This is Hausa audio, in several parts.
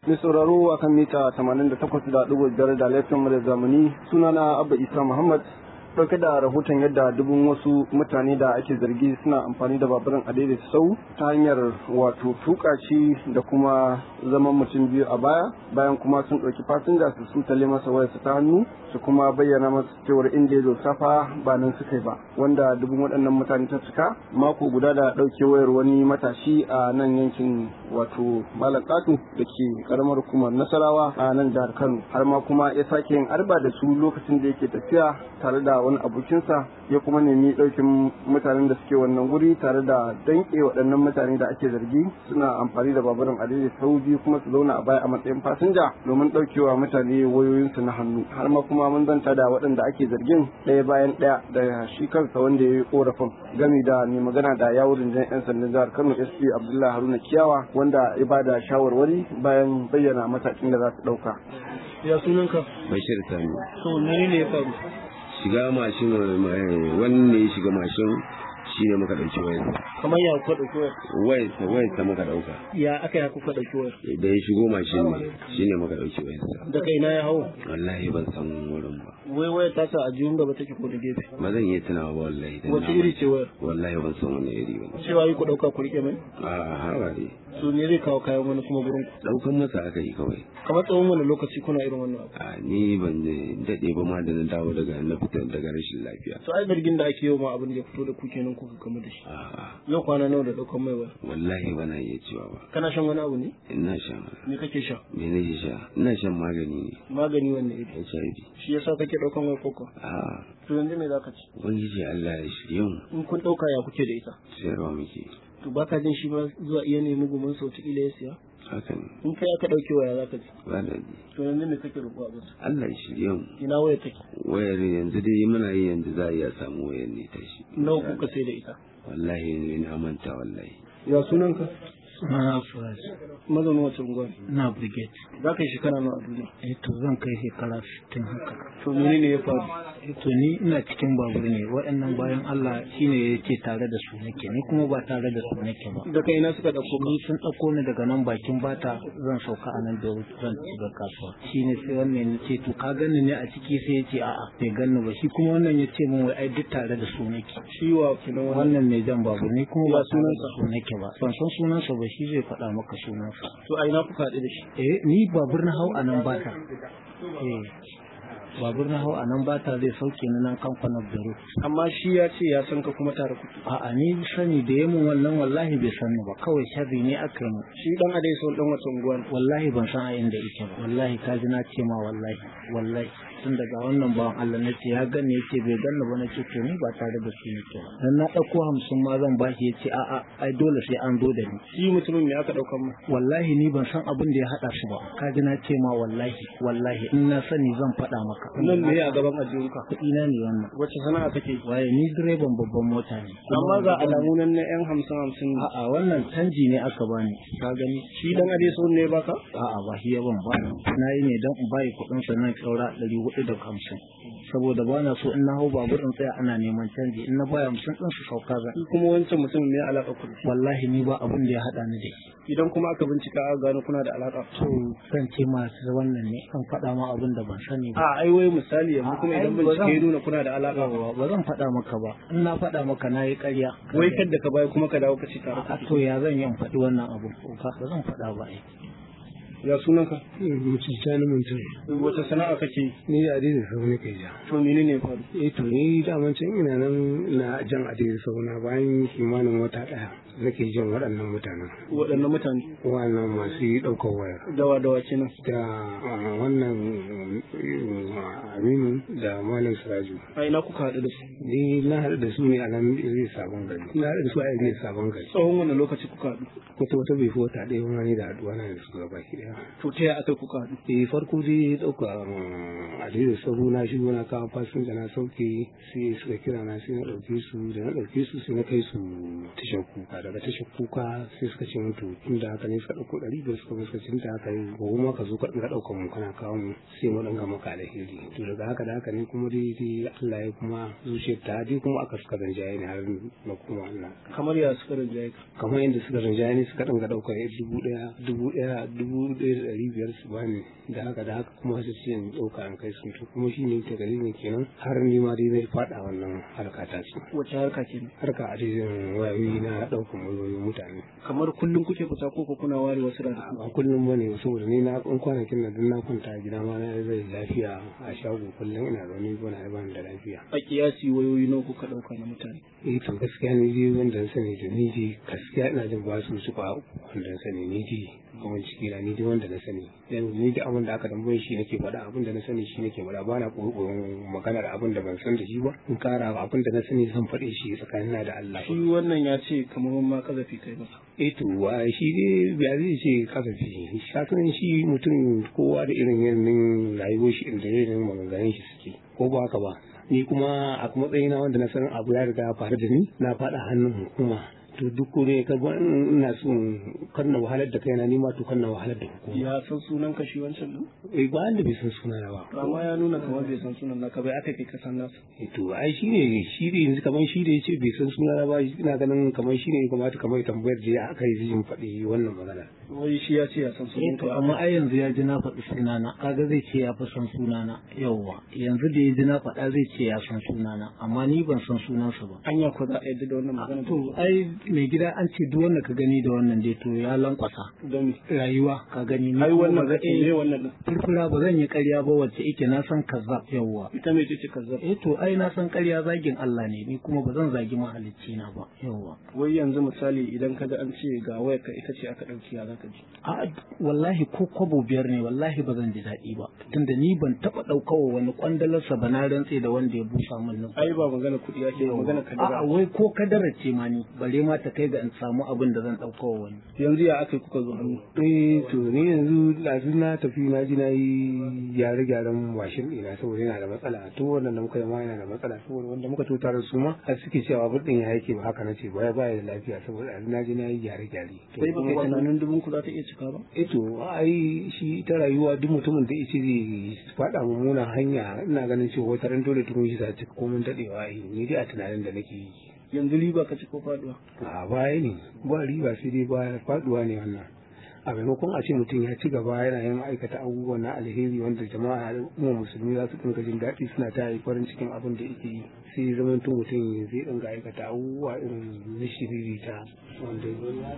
Mai sauraro akan mita 88.5 da laifin mu da zamani, sunana Abba Isa Muhammad, ɗauke da rahoton yadda dubun wasu mutane da ake zargi suna amfani da baburan adaidaita sau ta hanyar wato tuka shi da kuma zaman mutum biyu a baya, bayan kuma sun ɗauki fasinja su sutale masa wayarsa ta hannu su kuma bayyana masa cewar inda ya dosa fa ba nan suka yi ba, wanda dubun waɗannan mutane ta cika mako guda da ɗauke wayar wani matashi a nan yankin wato Malam Katu da ke karamar hukumar Nasarawa a nan jihar Kano, har ma kuma ya sake yin arba da su lokacin da yake tafiya tare da wani abokinsa, ya kuma nemi ɗaukin mutanen da suke wannan guri tare da danƙe waɗannan mutane da ake zargi suna amfani da baburan adaidaita sau biyu kuma su zauna a baya a matsayin fasinja domin ɗaukewa mutane wayoyinsu na hannu. Har ma kuma mun zanta da waɗanda ake zargin ɗaya bayan ɗaya da shi kansa wanda ya yi ƙorafin gami da mai magana da yawurin jan 'yan sandan jihar Kano SP Abdullahi Haruna Kiyawa, wanda ya ba da shawarwari bayan bayyana matakin da za su ɗauka. Ya sunanka? Bashir Sani. To menene ya faru? Shiga mashin wani ne ya shiga mashin shi ne muka ɗauki wayar. Kamar ya kuka ɗauki wayar? Wayar ta muka ɗauka. Ya aka ya kuka ɗauki wayar? Da ya shigo mashin ne shi ne muka ɗauki wayar. Da kai na ya hau? Wallahi ban san wurin ba. Wayar ta sa a jihun gaba take ko da gefe? Ba zan iya tunawa ba wallahi. Wace iri ce wayar? Wallahi ban san wani iri ba. Cewa yi ku ɗauka ku riƙe mai? A hawa ne. So ne zai kawo kayan wani kuma gurin ku? Ɗaukan masa aka yi kawai. Kamar tsawon wani lokaci kuna irin wannan abu? A ni ban daɗe ba ma da na dawo na fita daga rashin lafiya. To ai zargin da ake yi ma abin da ya fito da ku kenan kuka gamu da shi. Yau kwana nawa da ɗaukan mai wayar? Wallahi ba na iya cewa ba. Kana shan wani abu ne? Ina sha. Me kake sha? Me nake sha? Ina shan magani ne. Magani wanne iri? HIV. Shi yasa kake ɗaukan wayar koko? To yanzu me za ka ci? Ubangiji Allah ya shirye mu. In kun ɗauka ya kuke da ita? Sayarwa muke. To baka jin shi ba zuwa iya nemi gumin sau ta ila ya siya? Haka ne. In kai aka ɗauke waya za ka ji? Ba da ji. To yanzu me kake roƙo a basu? Allah ya shirye mu. Ina wayar take? Wayar yanzu dai muna yi yanzu za a iya samu wayar ne ta shi. Nawa kuka sai da ita? Wallahi ne na manta wallahi. Ya sunanka? Sunana Furaz. Mazaunin wace unguwa? Na Brigade. Za ka yi shekara nawa a duniya? To zan kai shekara 60 haka. To menene ya faru? To ni ina cikin babur ne, waɗannan bayan Allah shine yake tare da su nake, ni kuma ba tare da su nake ba. Da kai na suka ɗauko ka? Ni sun ɗauko ni daga nan bakin bata zan sauka a nan da zan shiga kasuwa. Shine sai wannan ya ce to ka gani ne a ciki, sai ya ce a'a bai ganni ba, shi kuma wannan ya ce min wai ai duk tare da su nake. Shi wa kenan wannan ne jan babur, ni kuma ba tare da su nake ba. Ban san sunansa ba, shi zai faɗa maka sunansa. To a ina kuka haɗu da shi? Ni babur na hau a nan bata. Babur na hau a nan bata zai sauke ni nan kamfanin Bero. Amma shi ya ce ya san ka kuma tare kuke? A'a ni sani da yamin wannan wallahi bai sani ba, kawai sharri ne aka yi mu. Shi dan adai sau dan wata unguwa? Wallahi ban san a inda yake ba. Wallahi ka ji na ce ma wallahi. Tun daga wannan bawan Allah na ce ya gane, ya ce bai ganni ba, na ce to ni ba tare da su nake ba. Dan na ɗauko 50 ma zan bashi, ya ce a'a ai dole sai an zo da ni. Shi mutumin me aka ɗaukan ma? Wallahi ni ban san abin da ya haɗa su ba. Ka ji na ce ma wallahi in na sani zan faɗa maka. Nan me a gaban ajiyarka? Kuɗi na ne wannan. Wace sana'a kake? Waye ni direban babban mota ne. Amma ga alamu nan na yan 50-50. A'a wannan canji ne aka bani. Ka gani? Shi dan adai sau ne baka? A'a ba shi ya ban ba. Na yi ne don in bayi kuɗin sa nan saura 450. Saboda ba na so in na hau babur in tsaya ana neman canji, in na baya 50 ɗin su sauka zan. Kuma wancan mutum me alaƙa ku? Wallahi ni ba abin da ya haɗa ni da shi. Idan kuma aka bincika aka gano kuna da alaƙa? To zan ce masu wannan ne kan faɗa ma abin da ban sani ba. Ai wai misali yanzu kuma idan bincike ya nuna kuna da alaƙa ba zan faɗa maka ba. In na faɗa maka na yi ƙarya. Wai kadda ka bayar kuma ka dawo ka ci tare. To ya zan yi in faɗi wannan abu? Ba zan faɗa ba. Ya sunanka? Mutum Sani Muntari. Wata sana'a kake? Ni da adai da sau ne kai ja. To menene ya faru? To ni daman can ina nan na jan adai da sau na bayan kimanin wata ɗaya nake jin waɗannan mutanen. Waɗannan mutane? Wannan masu ɗaukar wayar. Dawa kenan? Da wannan Aminu da Malam Siraju. A ina kuka haɗu da su? Ni na haɗu da su ne a nan Iri Sabon Gari. Na haɗu da su a Iri Sabon Gari. Tsawon wani lokaci kuka haɗu? Wata bai fi wata ɗaya wani da haɗuwa na da su gaba ki ɗaya. To ta yaya aka kuka haɗu? Farko dai ɗauka adai da sabu na shigo na kawo fasinja na sauke, sai suka kira na sai na ɗauke su, da na ɗauke su sai na kai su tashar kuka. Daga tashar kuka sai suka ce mutu tun da haka ne suka ɗauko 500 suka ce da haka yi gobe ma ka zo ka ɗauka ɗaukar mu kana kawo mu sai mu ɗanga maka alheri. To daga haka ne kuma dai Allah ya kuma zuciyar ta dai kuma aka suka rinjaye ne har na kuma Allah. Kamar ya suka rinjaye ka? Kamar yadda suka rinjaye ne suka ɗanga ɗaukar 1,000, 1,000, 1,500 su bani da haka kuma su ce in ɗauka an kai sun to kuma shi ne ta dalilin kenan har ni ma dai zai faɗa wannan harka ta su. Wace harka ke ne? Harka a cikin wayoyi na ɗaukan wayoyin mutane. Kamar kullum kuke fita ko kuna ware wasu da Ba kullum bane saboda ni na kwanakin nan na kwanta a gida ma na zai lafiya a shago kullum ina zaune ko na ban da lafiya. A kiyasi wayoyi nawa kuka ɗauka na mutane? To gaskiya ni dai wanda na sani da ni dai gaskiya ina jin ba su ba wanda na sani ni dai kuma ciki na ni dai wanda na sani ni da abin da aka tambaye shi nake faɗa abin da na sani shi nake faɗa ba na ƙoƙarin maganar abin da ban san da shi ba in kara abin da na sani zan faɗe shi tsakanin na da Allah. Shi wannan ya ce kamar ma kazafi kai masa. To shi dai ya zai ce kasafi shakanin shi mutum kowa da irin yanayin rayuwar shi inda yanayin maganganun shi suke ko ba haka ba ni kuma a matsayina wanda na san abu ya riga ya faru da ni na faɗa hannun hukuma to duk ne ka ina so kan na wahalar da kaina ni ma to kan na wahalar da hukuma. Ya san sunan ka shi wancan din? Ba da bai san sunan ba. Amma ya nuna kamar bai san sunan naka bai aka kai ka san nasa. To ai shi ne yanzu kamar shi da yace bai san sunan ba ina ganin kamar shi ne kamata kamar tambayar da aka yi zai faɗi wannan magana. Wai shi ya ce ya san sunan ka amma ai yanzu ya ji na faɗi sunana kaga zai ce ya fi san sunana yawwa yanzu da ya ji na faɗa zai ce ya san sunana amma ni ban san sunansa ba. Anya ko za a yadda da wannan magana? To ai mai gida an ce duk wanda ka gani da wannan dai to ya lankwasa don rayuwa ka gani ni ai wannan zai ne wannan din furfura ba zan yi ƙarya ba wacce yake na san kazzab yawwa ita me ce kazzab to ai na san ƙarya zagin Allah ne ni kuma ba zan zagi mahalicci na ba yawwa. Wai yanzu misali idan kaga an ce ga wayar ka ita ce aka dauki ya zaka ji? A wallahi ko kwabo biyar ne wallahi ba zan ji daɗi ba tunda ni ban taɓa ɗaukawa wani kwandalarsa ba na rantse da wanda ya busa min nan. Ai ba magana kuɗi ake magana kadara. A'a wai ko kadara ce ma ni bare ma ta kai ga in samu abin da zan ɗauka wa wani. Yanzu ya aka kuka zo hannu? To ni yanzu lafi na tafi na ji na yi gyare-gyaren mashin ɗina saboda yana da matsala to wannan da muka yi ma yana da matsala saboda wanda muka to tare su ma har suke cewa abin ɗin ya yake ba haka na ce ba ya da lafiya saboda na ji na yi gyare-gyare. Sai ba kai tunanin dubun ku za ta iya cika ba? To ai shi ta rayuwa duk mutumin da ya ce zai faɗa mummunan hanya ina ganin cewa wata ran dole tukun shi za ta komin daɗewa ni dai a tunanin da nake yi. Yanzu riba ka ci ko faduwa? A baya ne ba riba sai dai ba faduwa ne wannan a maimakon a ce mutum ya ci gaba yana yin aikata abubuwan na alheri wanda jama'a al'umma musulmi za su dinga jin daɗi suna ta yi farin cikin abin da yake yi sai zamanto mutum zai dinga aikata abubuwa irin na shiririta wanda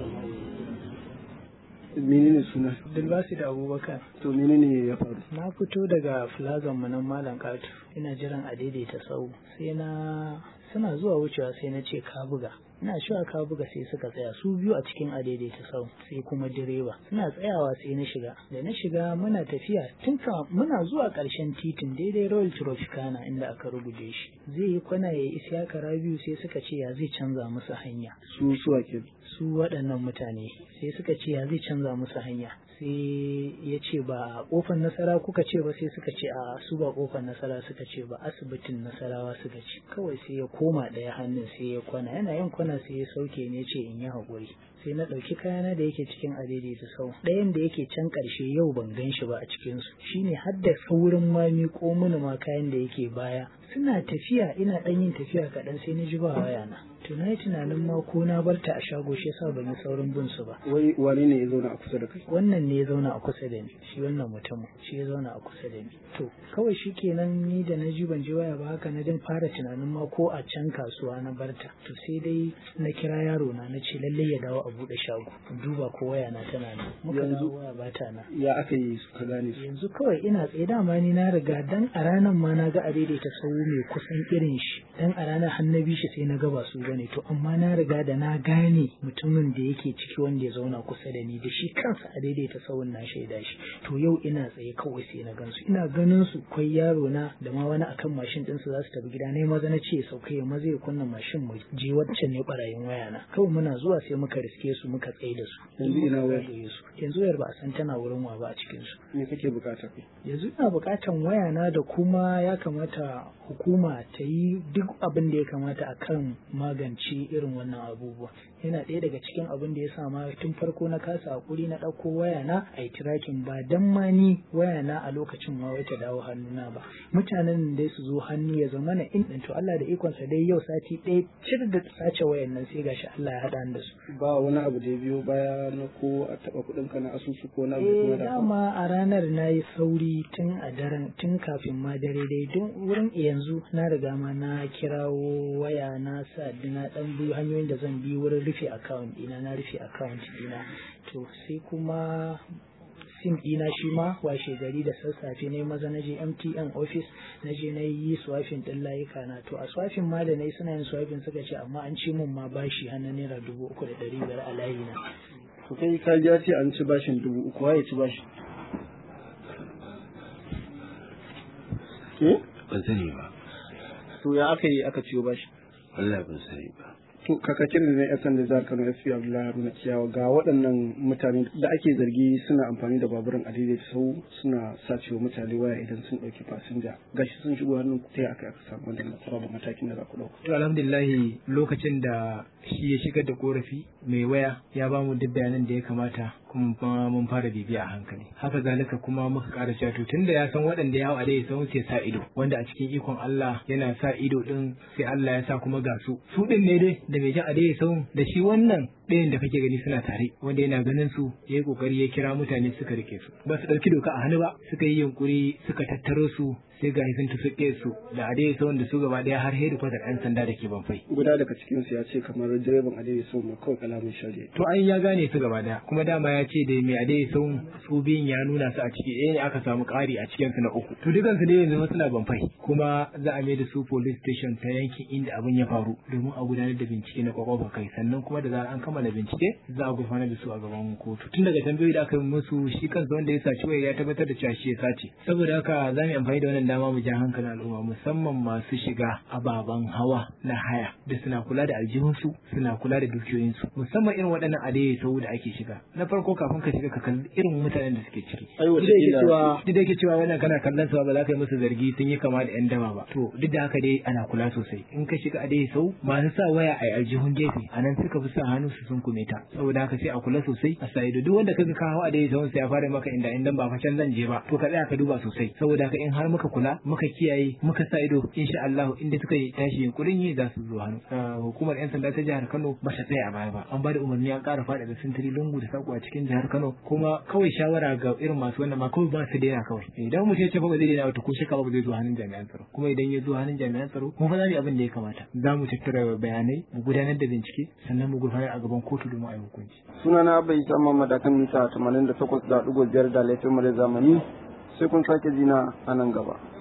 menene suna? Dilbasi da Abubakar. To menene ya faru? Na fito daga filazan mu nan Malam Katu ina jiran a daidaita sau sai suna zuwa wucewa sai na ce ka buga ina cewa ka buga sai suka tsaya su biyu a cikin a daidaita sau sai kuma direba suna tsayawa sai na shiga da na shiga muna tafiya muna zuwa ƙarshen titin daidai Royal Tropicana inda aka rubuce shi zai yi kwana ya yi Isiyaka Rabiu sai suka ce ya zai canza musu hanya su waɗannan mutane sai suka ce ya zai canza musu hanya sai ya ce ba kofar Nasara kuka ce ba sai suka ce a su ba kofar Nasara suka ce ba asibitin Nasarawa suka ce kawai sai ya koma ɗaya hannun sai ya kwana yana yin kwana sai ya sauke ne ce in yi haƙuri sai na ɗauki kayana da yake cikin adaidaita sau ɗayan da yake can ƙarshe yau ban gan shi ba a cikinsu shine har da saurin ma miƙo mini ma kayan da yake baya suna tafiya ina ɗan yin tafiya kaɗan sai na ji ba waya na to na yi tunanin ma ko na bar ta a shago shi yasa ban yi saurin bin su ba. Wai wani ne ya zauna a kusa da kai? Wannan ne ya zauna a kusa da ni shi wannan mutumin shi ya zauna a kusa da ni to kawai shi kenan ni da na ji ban ji waya ba haka na din fara tunanin ma ko a can kasuwa na barta to sai dai na kira yaro na ce lallai ya dawo a buɗe shago duba ko waya na tana nan muka dawo waya ba ta nan. Ya aka yi suka gane su? Yanzu kawai ina tsaye dama ni na riga dan a ranar ma na ga a daidaita sau mai kusan irin shi dan a ranar hannabi shi sai na ga ba su bane to amma na riga da na gane mutumin da yake ciki wanda ya zauna kusa da ni da shi kansa a daidaita sauyin na shaida shi to yau ina tsaye kawai sai na gansu ina ganin su kwai yaro na da ma wani akan mashin din su za su tafi gida ne maza na ce sauke ya maza ya kunna mashin mu je waccan ne barayin waya na kawai muna zuwa sai muka riske su muka tsaye da su yanzu ina waya yanzu wayar ba a san tana wurin wa ba a cikin su me kake bukata yanzu ina bukatan waya na da kuma ya kamata hukuma ta yi duk abin da ya kamata akan magance irin wannan abubuwa yana ɗaya daga cikin abin da ya sa ma tun farko na kasa hakuri na ɗauko waya na a yi tracking ba dan ma ni waya na a lokacin ma wai ta dawo hannuna ba mutanen da su zo hannu ya zama na in to Allah da ikonsa dai yau sati ɗaya cir da sace wayan nan sai gashi Allah ya haɗa da su. Ba wani abu da ya biyo baya na ko a taɓa kuɗin ka na asusu ko na abu da dama a ranar na yi sauri tun a daren tun kafin ma dare dai don wurin yanzu na riga ma na kirawo waya na sa na ɗan biyu hanyoyin da zan bi wurin rufe account ɗina na rufe account ɗina to sai kuma sim ɗina shi ma washe gari da sassafe ne maza na je MTN office na je na yi swafin ɗin layuka na to a swafin ma da na yi suna yin swafin suka ce amma an ci mun ma bashi hannun naira 3,500 a layi na. To kai ka ji ce an ci bashin 3,000 waye ci bashi? Ban sani ba. To ya aka yi aka ciyo bashi? Allah ban sani ba. To kakakin da na yan sanda jihar Kano SP Abdullahi Haruna Kiyawa ga waɗannan mutane da ake zargi suna amfani da baburan adaidaita sau suna sacewa mutane waya idan sun ɗauki fasinja gashi sun shigo hannun ta aka samu wannan nasara da matakin da za ku ɗauka. To alhamdulillahi lokacin da shi ya shigar da korafi mai waya ya ba mu duk bayanan da ya kamata kuma mun fara bibiya a hankali haka zalika kuma muka ƙara cewa to tunda ya san waɗanda ya hau a dai sau sai sa ido wanda a cikin ikon Allah yana sa ido din sai Allah ya sa kuma ga su din ne dai da mai jin a dai sau da shi wannan ɗayan da kake gani suna tare wanda yana ganin su ya yi kokari ya kira mutane suka rike su ba su ɗauki doka a hannu ba suka yi yunkuri suka tattaro su sai ga sun tusuke su da adai sau da su gaba ɗaya har hedikwatar 'yan sanda da ke banfai. Guda daga cikin su ya ce kamar direban adai sau mai kawai kalamin shari'a. To an ya gane su gaba ɗaya kuma dama ya ce da mai adai sau su biyun ya nuna su a ciki ɗaya ne aka samu ƙari a cikin su na uku. To dukansu dai yanzu suna banfai kuma za a mai da su police station ta yankin inda abin ya faru domin a gudanar da bincike na kwakwafa kai sannan kuma da zarar an kammala bincike za a gurfanar da su a gaban kotu. Tun daga tambayoyi da aka yi musu shi kansa wanda ya saci waya ya tabbatar da cewa shi ya sace. Saboda haka za mu yi amfani da wannan dama mu ja hankalin al'umma musamman masu shiga ababen hawa na haya da suna kula da aljihunsu suna kula da dukiyoyinsu musamman irin waɗannan adaye sau da ake shiga na farko kafin ka shiga ka kalli irin mutanen da suke ciki duk da yake cewa wannan kana kallon su ba za ka yi musu zargi sun yi kama da yan dama ba to duk da haka dai ana kula sosai in ka shiga adaye sau masu sa waya a aljihun gefe a nan suka fi sa hannu su sun kume ta saboda haka sai a kula sosai a sa ido duk wanda kaga ka hawa adaye sau sai ya fara maka inda ba fa can zan je ba to ka tsaya ka duba sosai saboda haka in har muka kula muka kiyaye muka sa ido insha Allah inda suka yi tashi yunkurin yi za su zo hannu hukumar yan sanda ta jihar Kano ba ta tsaya a baya ba an ba da umarni an ƙara faɗa da sintiri lungu da sako a cikin jihar Kano kuma kawai shawara ga irin masu wannan ma kawai ba su daina kawai idan mutum ya ce ba zai daina to ko shaka ba zai zo hannun jami'an tsaro kuma idan ya zo hannun jami'an tsaro mu fa za mu yi abin da ya kamata za mu tattara bayanai mu gudanar da bincike sannan mu gurfanar a gaban kotu domin a yi hukunci sunana bai san Muhammad kan mita 88.5 da laifin mu da zamani sai kun sake jina a nan gaba.